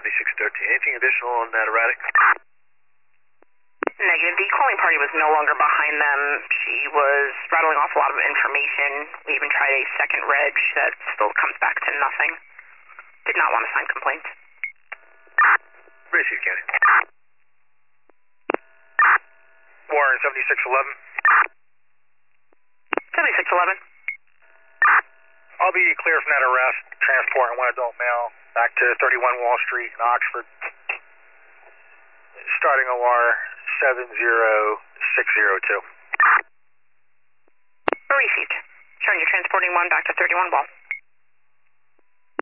7613. Anything additional on that erratic? Negative. The calling party was no longer behind them. She was rattling off a lot of information. We even tried a second reg that still comes back to nothing. Did not want to sign complaints. Receive, County. Warren 7611. 7611. I'll be clear from that arrest, transporting one adult male back to 31 Wall Street in Oxford. Starting OR 70602. Received. Showing you transporting one back to 31 Wall.